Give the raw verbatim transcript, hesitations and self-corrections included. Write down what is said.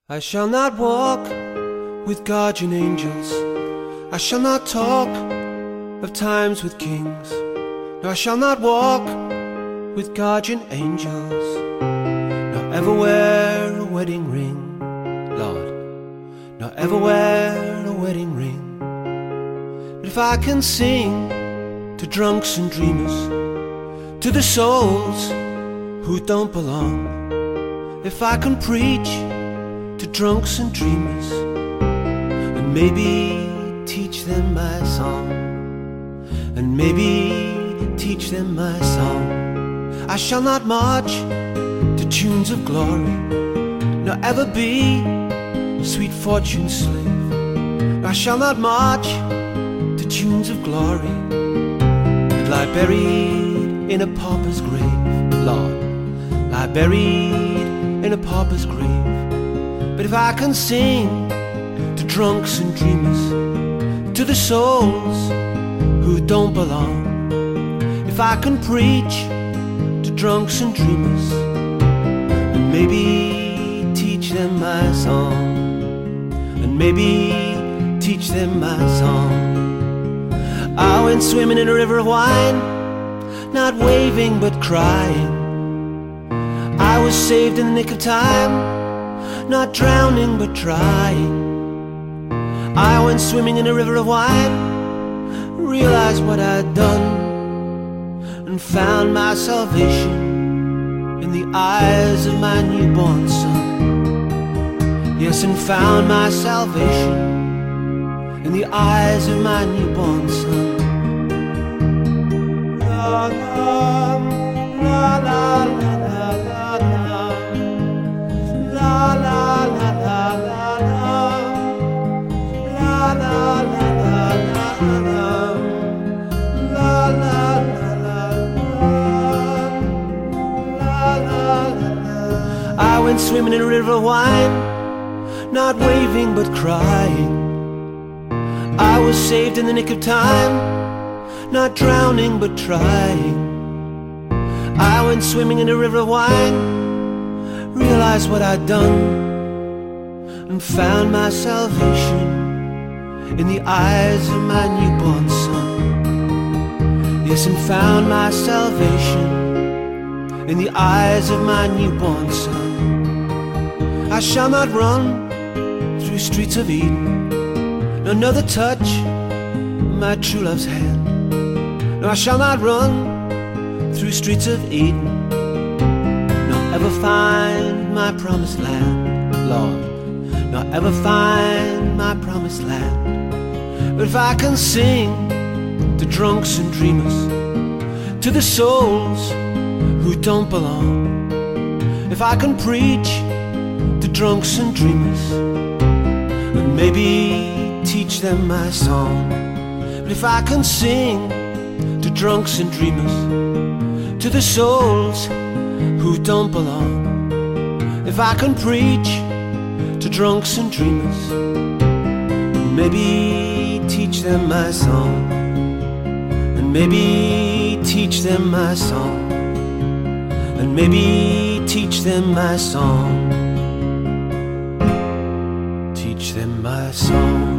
I shall not walk with guardian angels. I shall not talk of times with kings. No, I shall not walk with guardian angels, nor ever wear a wedding ring, Lord, nor ever wear a wedding ring. But if I can sing to drunks and dreamers, to the souls who don't belong, if I can preach to drunks and dreamers, and maybe teach them my song, and maybe teach them my song, I shall not march to tunes of glory, nor ever be sweet fortune's slave. I shall not march to tunes of glory, but lie buried in a pauper's grave, Lord, lie buried in a pauper's grave. But if I can sing to drunks and dreamers, to the souls who don't belong, if I can preach to drunks and dreamers, and maybe teach them my song, and maybe teach them my song. I went swimming in a river of wine, not waving but crying. I was saved in the nick of time, not drowning but trying. I went swimming in a river of wine, realized what I'd done, and found my salvation in the eyes of my newborn son. Yes, and found my salvation in the eyes of my newborn son. La, la, la, la, la. I went swimming in a river of wine, not waving but crying. I was saved in the nick of time, not drowning but trying. I went swimming in a river of wine, realized what I'd done, and found my salvation in the eyes of my newborn son. Yes, and found my salvation in the eyes of my newborn son. I shall not run through streets of Eden, nor know the touch of my true love's hand. No, I shall not run through streets of Eden, nor ever find my promised land, Lord, nor ever find my promised land. But if I can sing to drunks and dreamers, to the souls who don't belong, if I can preach to drunks and dreamers, and maybe teach them my song, but if I can sing to drunks and dreamers, to the souls who don't belong, if I can preach to drunks and dreamers, and maybe teach them my song, and maybe teach them my song, and maybe teach them my song, teach them my song.